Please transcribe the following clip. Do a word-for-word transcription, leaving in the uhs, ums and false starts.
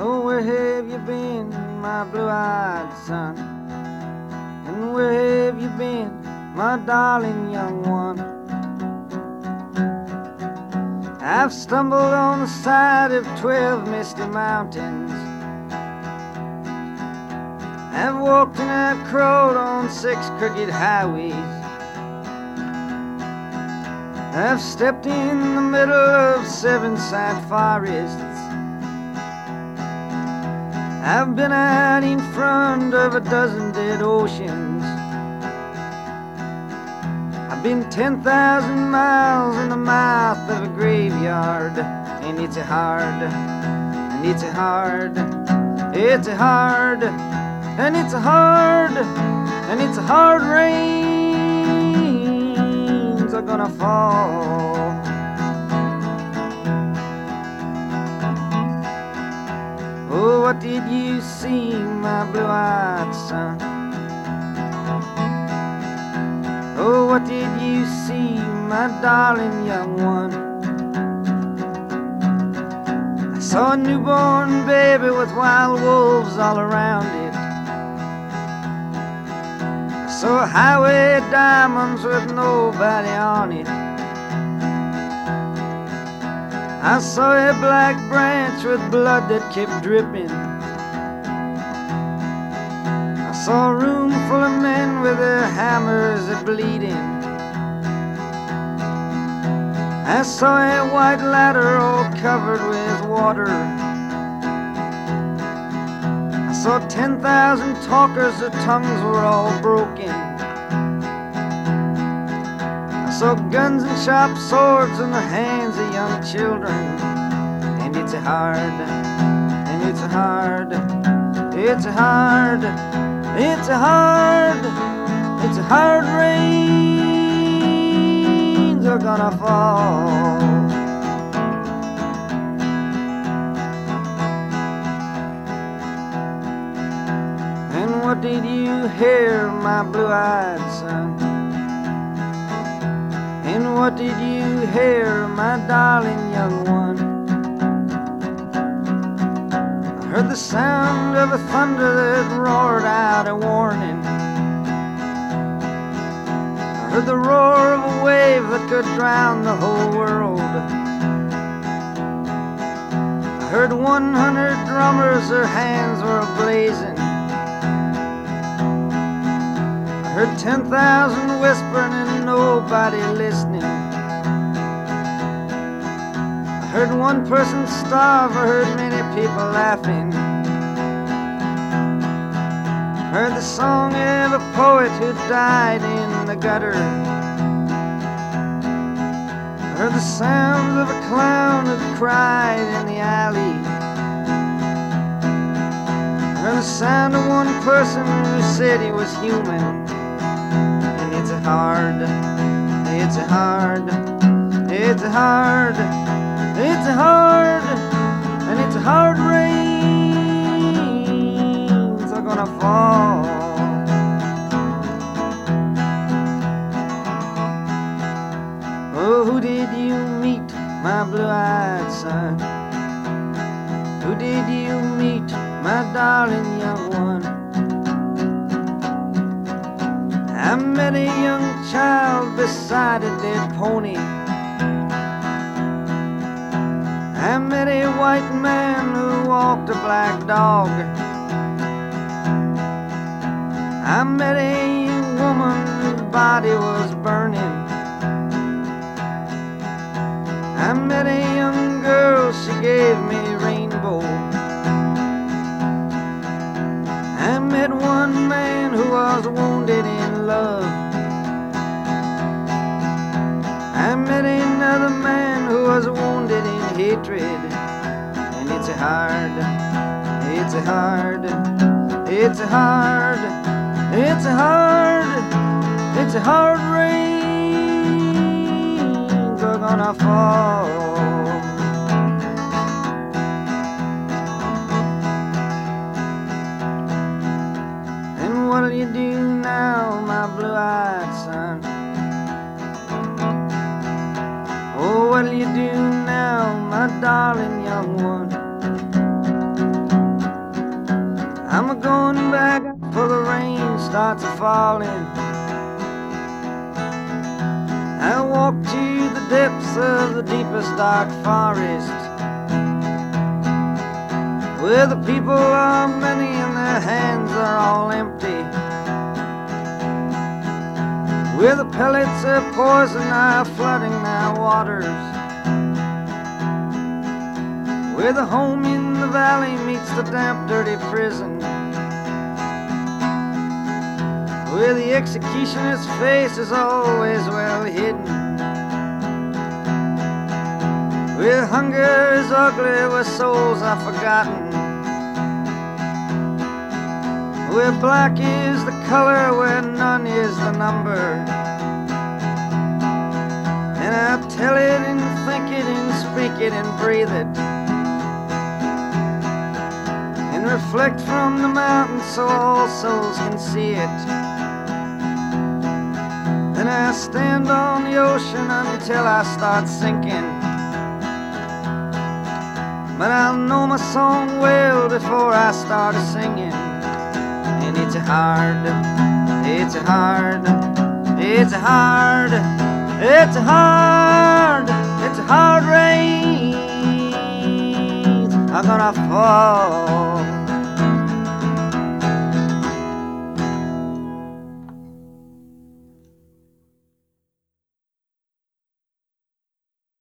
Oh, where have you been, my blue-eyed son? And where have you been, my darling young one? I've stumbled on the side of twelve misty mountains. I've walked and I've crawled on six crooked highways. I've stepped in the middle of seven sad forests. I've been out in front of a dozen dead oceans. I've been ten thousand miles in the mouth of a graveyard. And it's a hard, and it's a hard, it's a hard, and it's a hard, and it's a hard rains are gonna fall. Oh, what did you see, my blue-eyed son? Oh, what did you see, my darling young one? I saw a newborn baby with wild wolves all around it. I saw a highway of diamonds with nobody on it. I saw a black branch with blood that kept dripping. I saw a room full of men with their hammers a bleeding. I saw a white ladder all covered with water. I saw ten thousand talkers, their tongues were all broken. I saw guns and sharp swords in the hands of young children. And it's a hard, and it's a hard, it's a hard, it's a hard, it's a hard rains are gonna fall. And what did you hear, my blue-eyed son? And what did you hear, my darling young one? I heard the sound of a thunder that roared out a warning. I heard the roar of a wave that could drown the whole world. I heard one hundred drummers, their hands were blazing. I heard ten thousand whispering and nobody listening. I heard one person starve, I heard many people laughing. I heard the song of a poet who died in the gutter. I heard the sound of a clown who cried in the alley. I heard the sound of one person who said he was human. It's a hard, it's a hard, it's a hard, it's a hard, and it's a hard rains are gonna fall. Oh, who did you meet, my blue-eyed son? Who did you meet, my darling young one? I met a young child beside a dead pony. I met a white man who walked a black dog. I met a woman whose body was burning. I met a young girl, she gave me a rainbow. I met one man who was wounded in love. I met another man who was wounded in hatred. And it's a hard, it's a hard, it's a hard, it's a hard, it's a hard rains are gonna fall. What'll you do now, my blue-eyed son? Oh, what'll you do now, my darling young one? starts falling. I walk to the depths of the deepest dark forest, where the people are many and their hands are all empty, where the pellets of poison are flooding their waters, where the home in the valley meets the damp, dirty prison, where the executioner's face is always well hidden, where hunger is ugly, where souls are forgotten, where black is the color, where none is the number. And I tell it and think it and speak it and breathe it, and reflect from the mountain so all souls can see it. And I stand on the ocean until I start sinking, but I'll know my song well before I start singing. And it's a hard, it's a hard, it's a hard, it's a hard, it's a hard rain. I'm gonna fall.